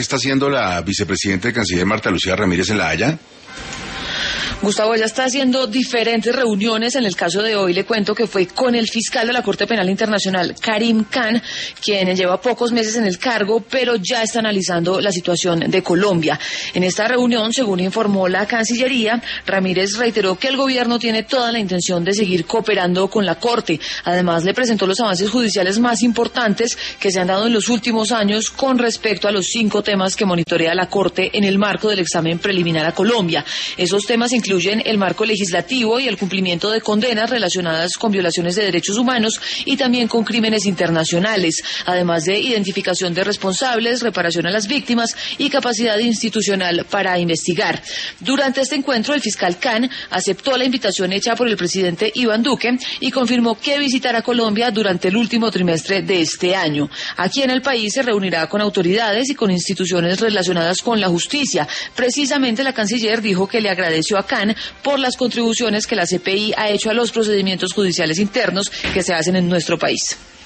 ¿Qué está haciendo la vicepresidenta de Canciller Marta Lucía Ramírez en La Haya? Gustavo, ella está haciendo diferentes reuniones. En el caso de hoy le cuento que fue con el fiscal de la Corte Penal Internacional, Karim Khan, quien lleva pocos meses en el cargo, pero ya está analizando la situación de Colombia. En esta reunión, según informó la Cancillería, Ramírez reiteró que el gobierno tiene toda la intención de seguir cooperando con la Corte. Además, le presentó los avances judiciales más importantes que se han dado en los últimos años con respecto a los 5 temas que monitorea la Corte en el marco del examen preliminar a Colombia. Esos temas incluyen el marco legislativo y el cumplimiento de condenas relacionadas con violaciones de derechos humanos y también con crímenes internacionales, además de identificación de responsables, reparación a las víctimas y capacidad institucional para investigar. Durante este encuentro, el fiscal Khan aceptó la invitación hecha por el presidente Iván Duque y confirmó que visitará Colombia durante el último trimestre de este año. Aquí en el país se reunirá con autoridades y con instituciones relacionadas con la justicia. Precisamente la canciller dijo que le agradeció a Khan por las contribuciones que la CPI ha hecho a los procedimientos judiciales internos que se hacen en nuestro país.